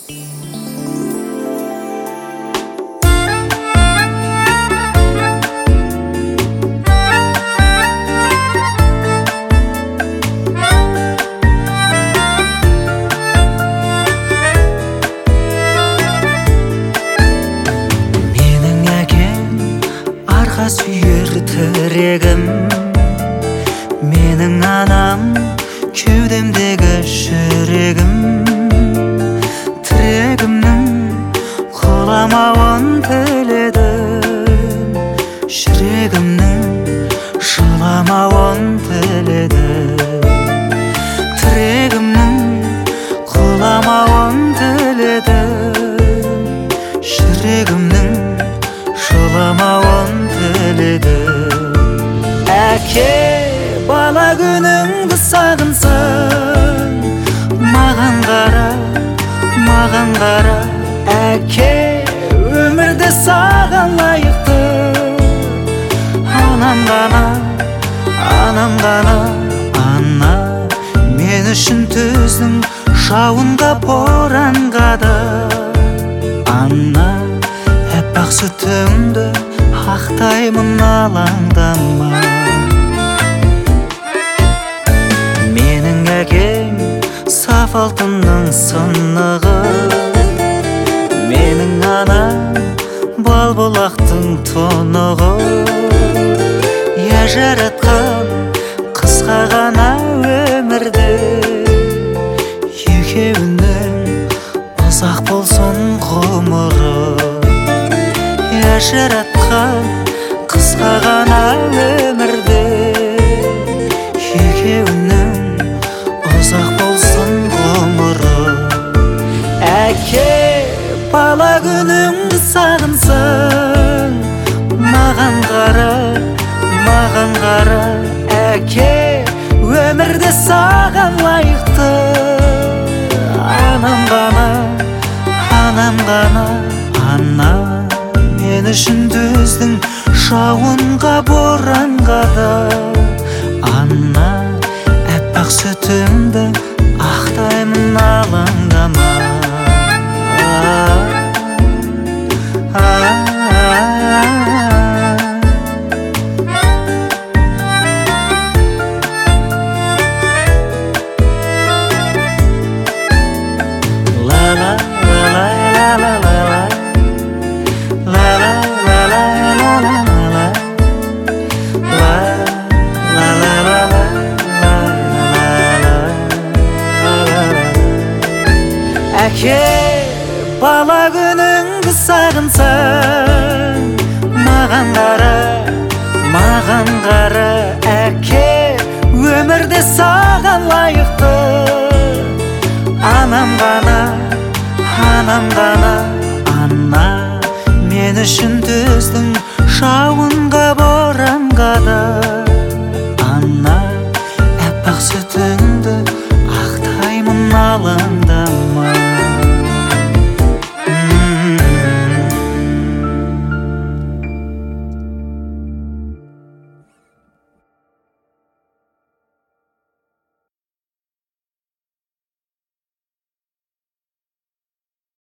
Сүйер тірегім, менің анам, кеудемдегі жүрегім. Тірегімнің құламауын тіледім, жүрегімнің жыламауын тіледім. Тірегімнің құламауын тіледім, жүрегімнің жыламауын Әке, бала күніңді сағынсаң, маған қара, маған қара. Әке, өмірде саған лайықты анам ғана, анам ғана. Ана, мен үшін түздің жауынға, боранға да. Ана, әппақ сүтіңді ақтаймын, алаңдама. Менің әкем саф алтынның сынығы, менің анам бал бұлақтың тұнығы. Я жаратқан қысқа ғана өмірде, екеуінің ұзақ болсын ғұмыры. Я жаратқан қысқа ғана өмірде, екеуінің ұзақ болсын ғұмыры. Әке, бала күніңді сағынсаң, маған қара, маған қара. Әке, өмірде саған лайықты анам ғана, анам ғана. Ана, мен үшін түздің жауынға, боранға да. Ана, әппақ сүтіңді ақтаймын, алаңдама. Әке, бала күніңді сағынсаң, маған қара, маған қара. Әке,